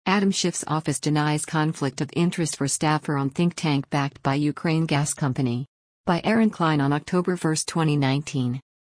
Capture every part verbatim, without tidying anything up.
Adam Schiff's office denies conflict of interest for staffer on think tank backed by Ukraine Gas Company. By Aaron Klein on October first, twenty nineteen.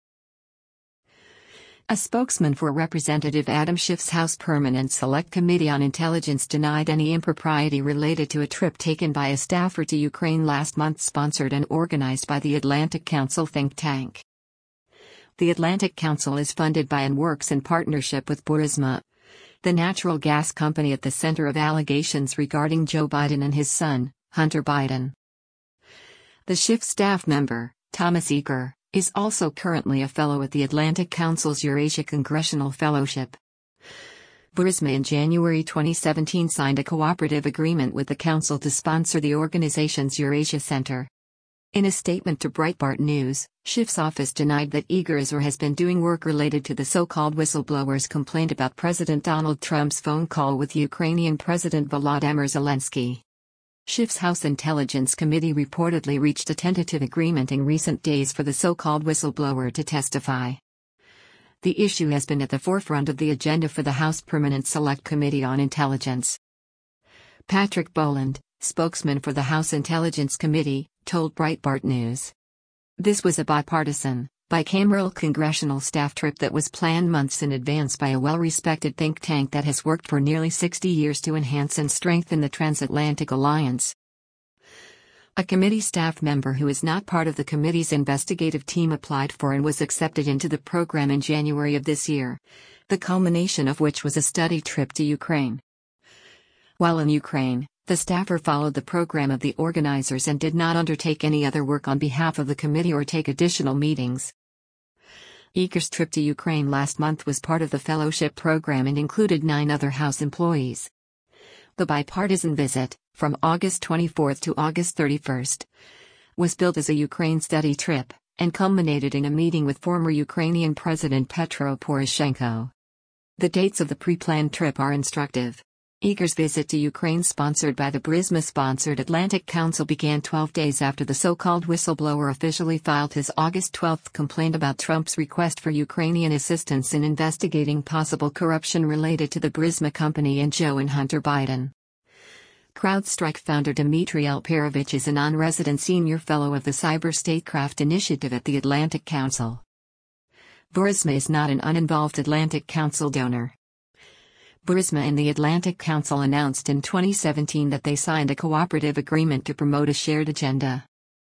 A spokesman for Representative Adam Schiff's House Permanent Select Committee on Intelligence denied any impropriety related to a trip taken by a staffer to Ukraine last month, sponsored and organized by the Atlantic Council think tank. The Atlantic Council is funded by and works in partnership with Burisma, the natural gas company at the center of allegations regarding Joe Biden and his son, Hunter Biden. The Schiff staff member, Thomas Eager, is also currently a fellow at the Atlantic Council's Eurasia Congressional Fellowship. Burisma in January twenty seventeen signed a cooperative agreement with the Council to sponsor the organization's Eurasia Center. In a statement to Breitbart News, Schiff's office denied that Eager is or has been doing work related to the so-called whistleblower's complaint about President Donald Trump's phone call with Ukrainian President Volodymyr Zelensky. Schiff's House Intelligence Committee reportedly reached a tentative agreement in recent days for the so-called whistleblower to testify. The issue has been at the forefront of the agenda for the House Permanent Select Committee on Intelligence. Patrick Boland, spokesman for the House Intelligence Committee, told Breitbart News. This was a bipartisan, bicameral congressional staff trip that was planned months in advance by a well-respected think tank that has worked for nearly sixty years to enhance and strengthen the transatlantic alliance. A committee staff member who is not part of the committee's investigative team applied for and was accepted into the program in January of this year, the culmination of which was a study trip to Ukraine. While in Ukraine, the staffer followed the program of the organizers and did not undertake any other work on behalf of the committee or take additional meetings. Eager's trip to Ukraine last month was part of the fellowship program and included nine other House employees. The bipartisan visit, from August twenty-fourth to August thirty-first, was billed as a Ukraine study trip, and culminated in a meeting with former Ukrainian President Petro Poroshenko. The dates of the pre-planned trip are instructive. Eager's visit to Ukraine, sponsored by the Burisma-sponsored Atlantic Council, began twelve days after the so-called whistleblower officially filed his August twelfth complaint about Trump's request for Ukrainian assistance in investigating possible corruption related to the Burisma company and Joe and Hunter Biden. CrowdStrike founder Dmitry Alperovich is a non-resident senior fellow of the Cyber Statecraft Initiative at the Atlantic Council. Burisma is not an uninvolved Atlantic Council donor. Burisma and the Atlantic Council announced in twenty seventeen that they signed a cooperative agreement to promote a shared agenda.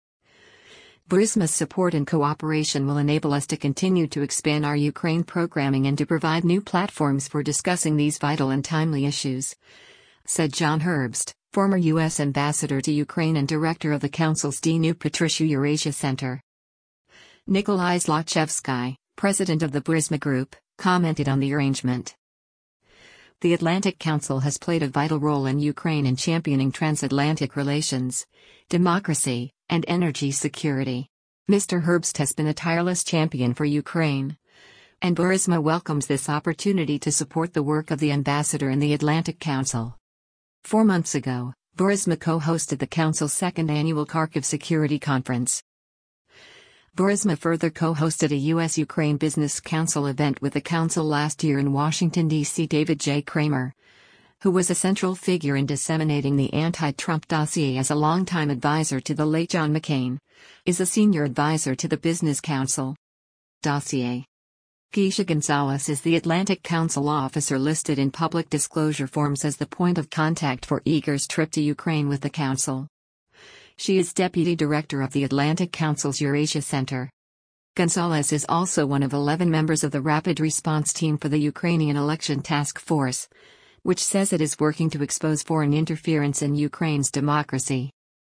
Burisma's support and cooperation will enable us to continue to expand our Ukraine programming and to provide new platforms for discussing these vital and timely issues, said John Herbst, former U S ambassador to Ukraine and director of the Council's Dnipro-Petrovsk Eurasia Center. Nikolai Zlochevsky, president of the Burisma Group, commented on the arrangement. The Atlantic Council has played a vital role in Ukraine in championing transatlantic relations, democracy, and energy security. Mister Herbst has been a tireless champion for Ukraine, and Burisma welcomes this opportunity to support the work of the ambassador in the Atlantic Council. Four months ago, Burisma co-hosted the Council's second annual Kharkiv Security Conference. Burisma further co-hosted a U S Ukraine Business Council event with the Council last year in Washington, D C David J. Kramer, who was a central figure in disseminating the anti-Trump dossier as a longtime advisor to the late John McCain, is a senior advisor to the Business Council. Dossier. Keisha Gonzalez is the Atlantic Council officer listed in public disclosure forms as the point of contact for Eager's trip to Ukraine with the Council. She is Deputy Director of the Atlantic Council's Eurasia Center. Gonzalez is also one of eleven members of the Rapid Response Team for the Ukrainian Election Task Force, which says it is working to expose foreign interference in Ukraine's democracy.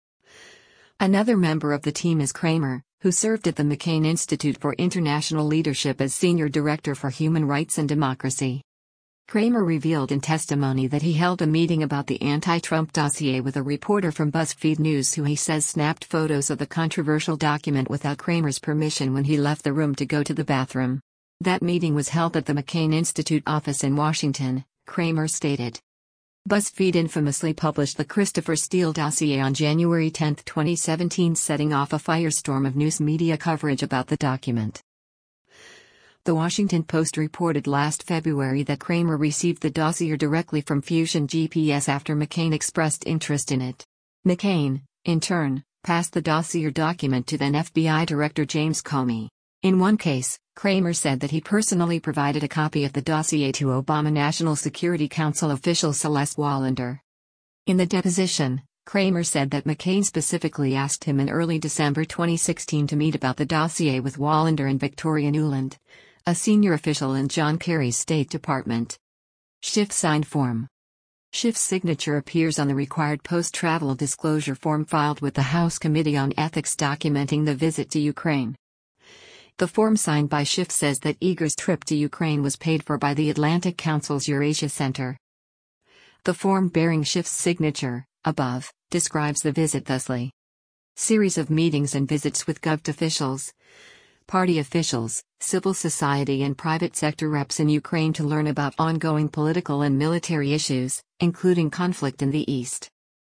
Another member of the team is Kramer, who served at the McCain Institute for International Leadership as Senior Director for Human Rights and Democracy. Kramer revealed in testimony that he held a meeting about the anti-Trump dossier with a reporter from BuzzFeed News who he says snapped photos of the controversial document without Kramer's permission when he left the room to go to the bathroom. That meeting was held at the McCain Institute office in Washington, Kramer stated. BuzzFeed infamously published the Christopher Steele dossier on January tenth, twenty seventeen, setting off a firestorm of news media coverage about the document. The Washington Post reported last February that Kramer received the dossier directly from Fusion G P S after McCain expressed interest in it. McCain, in turn, passed the dossier document to then F B I Director James Comey. In one case, Kramer said that he personally provided a copy of the dossier to Obama National Security Council official Celeste Wallander. In the deposition, Kramer said that McCain specifically asked him in early December twenty sixteen to meet about the dossier with Wallander and Victoria Nuland, a senior official in John Kerry's State Department. Schiff signed form. Schiff's signature appears on the required post-travel disclosure form filed with the House Committee on Ethics documenting the visit to Ukraine. The form signed by Schiff says that Eager's trip to Ukraine was paid for by the Atlantic Council's Eurasia Center. The form bearing Schiff's signature, above, describes the visit thusly. Series of meetings and visits with G O V officials, party officials, civil society and private sector reps in Ukraine to learn about ongoing political and military issues, including conflict in the East.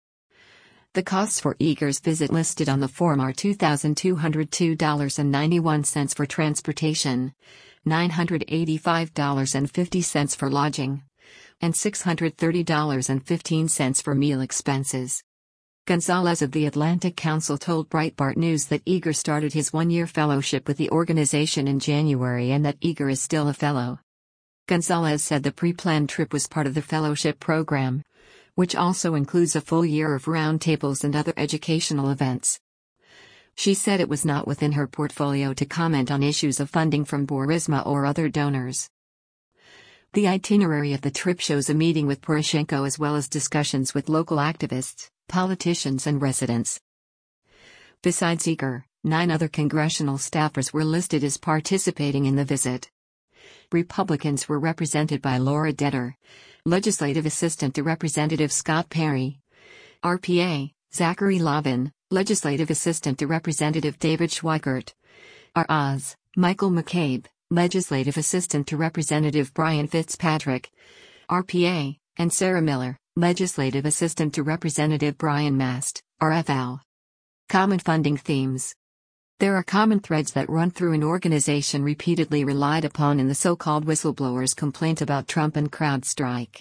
The costs for Eager's visit listed on the form are two thousand two hundred two dollars and ninety-one cents for transportation, nine hundred eighty-five dollars and fifty cents for lodging, and six hundred thirty dollars and fifteen cents for meal expenses. Gonzalez of the Atlantic Council told Breitbart News that Eager started his one-year fellowship with the organization in January and that Eager is still a fellow. Gonzalez said the pre-planned trip was part of the fellowship program, which also includes a full year of roundtables and other educational events. She said it was not within her portfolio to comment on issues of funding from Burisma or other donors. The itinerary of the trip shows a meeting with Poroshenko as well as discussions with local activists, politicians and residents. Besides Eager, nine other congressional staffers were listed as participating in the visit. Republicans were represented by Laura Detter, Legislative Assistant to Representative Scott Perry; R P A, Zachary Lavin, Legislative Assistant to Representative David Schweikert; R Oz, Michael McCabe, Legislative Assistant to Representative Brian Fitzpatrick; R P A, and Sarah Miller, Legislative Assistant to Representative Brian Mast, R F L. Common funding themes. There are common threads that run through an organization repeatedly relied upon in the so-called whistleblowers' complaint about Trump and CrowdStrike.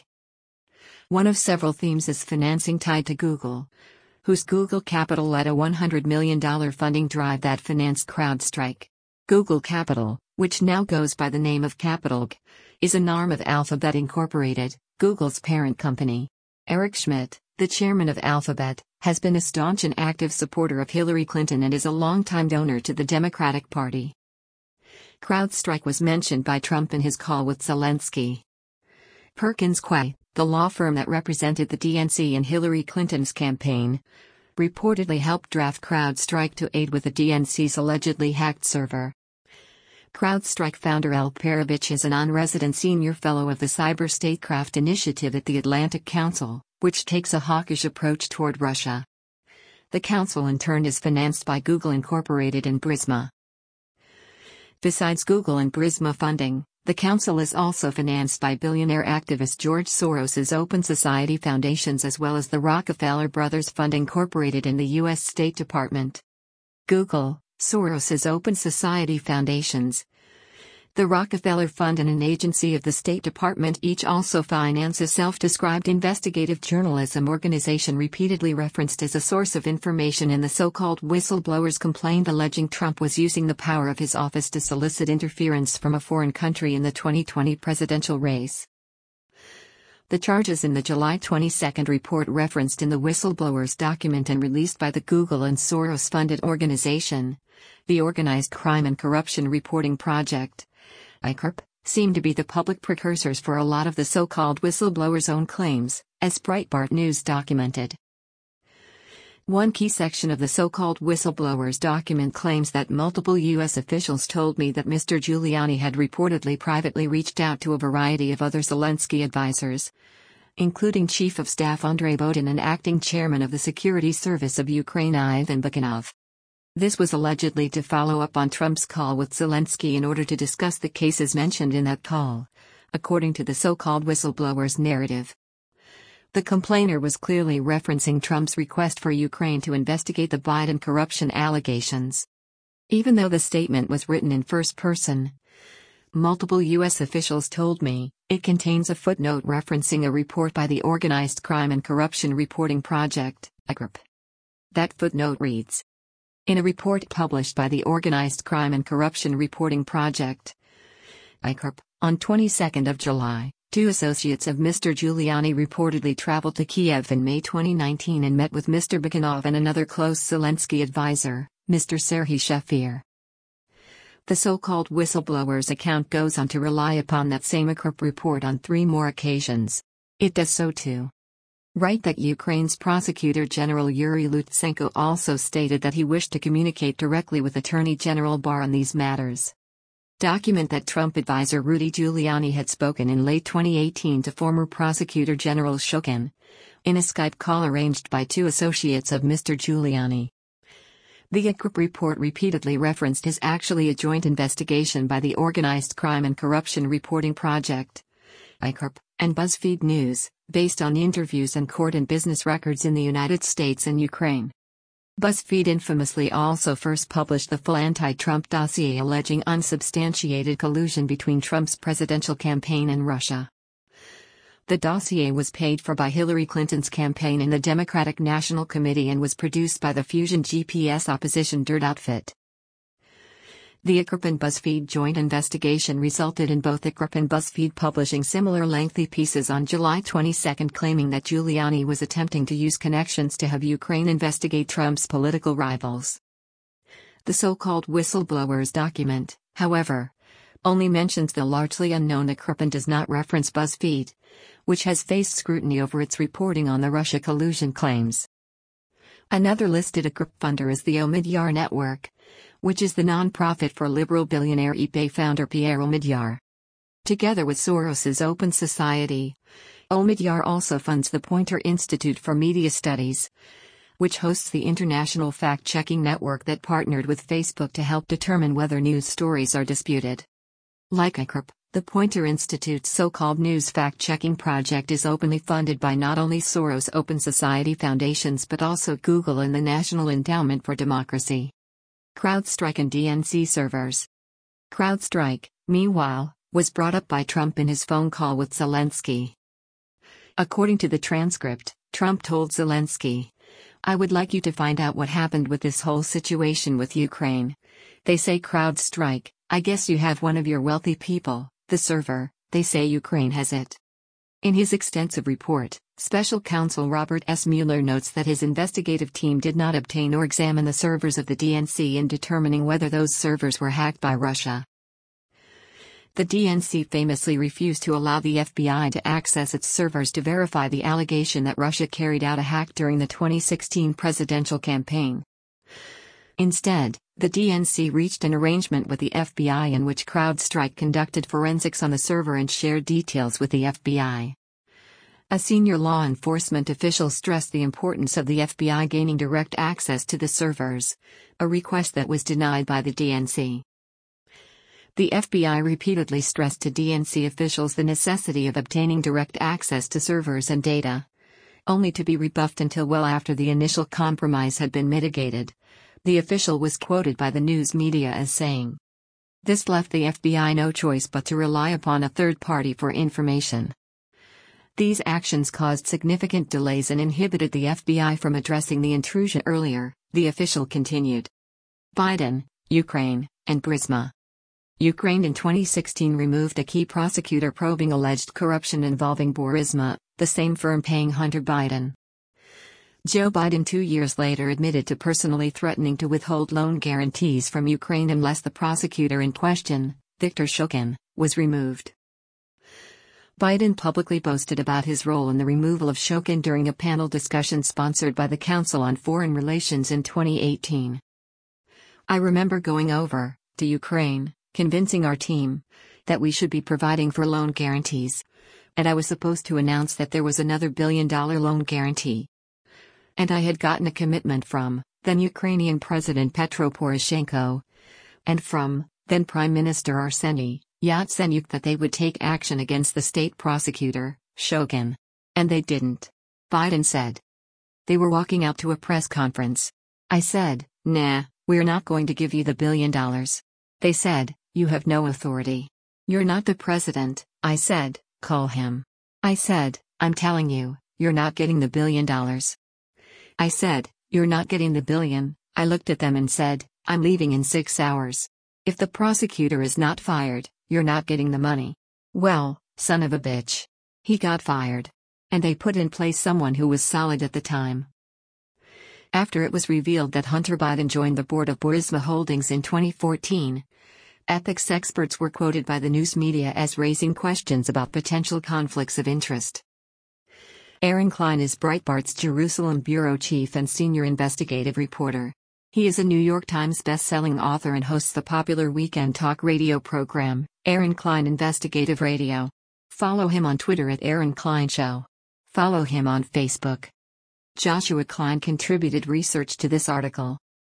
One of several themes is financing tied to Google, whose Google Capital led a one hundred million dollars funding drive that financed CrowdStrike. Google Capital, which now goes by the name of Capital G, is an arm of Alphabet Incorporated, Google's parent company. Eric Schmidt, the chairman of Alphabet, has been a staunch and active supporter of Hillary Clinton and is a longtime donor to the Democratic Party. CrowdStrike was mentioned by Trump in his call with Zelensky. Perkins Coie, the law firm that represented the D N C in Hillary Clinton's campaign, reportedly helped draft CrowdStrike to aid with the D N C's allegedly hacked server. CrowdStrike founder Al Perovich is a non-resident senior fellow of the Cyber Statecraft Initiative at the Atlantic Council, which takes a hawkish approach toward Russia. The council in turn is financed by Google Incorporated and Burisma. Besides Google and Burisma funding, the council is also financed by billionaire activist George Soros's Open Society Foundations as well as the Rockefeller Brothers Fund Incorporated in the U S State Department. Google, Soros's Open Society Foundations, the Rockefeller Fund and an agency of the State Department each also finance a self-described investigative journalism organization repeatedly referenced as a source of information in the so-called whistleblowers' complaint alleging Trump was using the power of his office to solicit interference from a foreign country in the twenty twenty presidential race. The charges in the July twenty-second report referenced in the whistleblowers document and released by the Google and Soros-funded organization, the Organized Crime and Corruption Reporting Project, I C R P, seem to be the public precursors for a lot of the so-called whistleblowers' own claims, as Breitbart News documented. One key section of the so-called whistleblowers document claims that multiple U S officials told me that Mister Giuliani had reportedly privately reached out to a variety of other Zelensky advisors, including Chief of Staff Andrei Bodin and Acting Chairman of the Security Service of Ukraine Ivan Bukanov. This was allegedly to follow up on Trump's call with Zelensky in order to discuss the cases mentioned in that call, according to the so-called whistleblowers' narrative. The complainer was clearly referencing Trump's request for Ukraine to investigate the Biden corruption allegations. Even though the statement was written in first person, Multiple U S officials told me it contains a footnote referencing a report by the Organized Crime and Corruption Reporting Project, O C R P. That footnote reads: in a report published by the Organized Crime and Corruption Reporting Project, O C R P, on twenty-second of July, two associates of Mister Giuliani reportedly traveled to Kiev in May twenty nineteen and met with Mister Bakanov and another close Zelensky advisor, Mister Serhiy Shefir. The so-called whistleblower's account goes on to rely upon that same O C R P report on three more occasions. It does so too. Write that Ukraine's Prosecutor General Yuri Lutsenko also stated that he wished to communicate directly with Attorney General Barr on these matters. Document that Trump advisor Rudy Giuliani had spoken in late twenty eighteen to former Prosecutor General Shokin in a Skype call arranged by two associates of Mister Giuliani. The O C R P report repeatedly referenced his actually a joint investigation by the Organized Crime and Corruption Reporting Project, O C R P, and BuzzFeed News, based on interviews and court and business records in the United States and Ukraine. BuzzFeed infamously also first published the full anti-Trump dossier alleging unsubstantiated collusion between Trump's presidential campaign and Russia. The dossier was paid for by Hillary Clinton's campaign and the Democratic National Committee and was produced by the Fusion G P S opposition dirt outfit. The O C R P and BuzzFeed joint investigation resulted in both O C R P and BuzzFeed publishing similar lengthy pieces on July twenty-second claiming that Giuliani was attempting to use connections to have Ukraine investigate Trump's political rivals. The so-called whistleblower's document, however, only mentions the largely unknown O C R P and does not reference BuzzFeed, which has faced scrutiny over its reporting on the Russia collusion claims. Another listed O C R P funder is the Omidyar Network, which is the non-profit for liberal billionaire eBay founder Pierre Omidyar. Together with Soros's Open Society, Omidyar also funds the Poynter Institute for Media Studies, which hosts the international fact-checking network that partnered with Facebook to help determine whether news stories are disputed. Like O C R P, the Poynter Institute's so-called news fact-checking project is openly funded by not only Soros Open Society foundations but also Google and the National Endowment for Democracy. CrowdStrike and D N C servers. CrowdStrike, meanwhile, was brought up by Trump in his phone call with Zelensky. According to the transcript, Trump told Zelensky, "I would like you to find out what happened with this whole situation with Ukraine. They say CrowdStrike, I guess you have one of your wealthy people, the server, they say Ukraine has it." In his extensive report, Special Counsel Robert S. Mueller notes that his investigative team did not obtain or examine the servers of the D N C in determining whether those servers were hacked by Russia. The D N C famously refused to allow the F B I to access its servers to verify the allegation that Russia carried out a hack during the twenty sixteen presidential campaign. Instead, the D N C reached an arrangement with the F B I in which CrowdStrike conducted forensics on the server and shared details with the F B I. A senior law enforcement official stressed the importance of the F B I gaining direct access to the servers, a request that was denied by the D N C. The F B I repeatedly stressed to D N C officials the necessity of obtaining direct access to servers and data, only to be rebuffed until well after the initial compromise had been mitigated. The official was quoted by the news media as saying, "This left the F B I no choice but to rely upon a third party for information." These actions caused significant delays and inhibited the F B I from addressing the intrusion earlier, the official continued. Biden, Ukraine, and Burisma. Ukraine in twenty sixteen removed a key prosecutor probing alleged corruption involving Burisma, the same firm paying Hunter Biden. Joe Biden two years later admitted to personally threatening to withhold loan guarantees from Ukraine unless the prosecutor in question, Viktor Shokin, was removed. Biden publicly boasted about his role in the removal of Shokin during a panel discussion sponsored by the Council on Foreign Relations in twenty eighteen. "I remember going over to Ukraine, convincing our team that we should be providing for loan guarantees, and I was supposed to announce that there was another billion-dollar loan guarantee. And I had gotten a commitment from then Ukrainian President Petro Poroshenko and from then Prime Minister Arseniy Yatsenyuk that they would take action against the state prosecutor, Shokin. And they didn't," Biden said. "They were walking out to a press conference. I said, 'Nah, we're not going to give you the billion dollars.' They said, 'You have no authority.' "You're not the president," I said, "call him." I said, "I'm telling you, you're not getting the billion dollars." I said, "You're not getting the billion." I looked at them and said, "I'm leaving in six hours. If the prosecutor is not fired, you're not getting the money." Well, son of a bitch. He got fired. And they put in place someone who was solid at the time. After it was revealed that Hunter Biden joined the board of Burisma Holdings in twenty fourteen, ethics experts were quoted by the news media as raising questions about potential conflicts of interest. Aaron Klein is Breitbart's Jerusalem bureau chief and senior investigative reporter. He is a New York Times best-selling author and hosts the popular weekend talk radio program, Aaron Klein Investigative Radio. Follow him on Twitter at Aaron Klein Show. Follow him on Facebook. Joshua Klein contributed research to this article.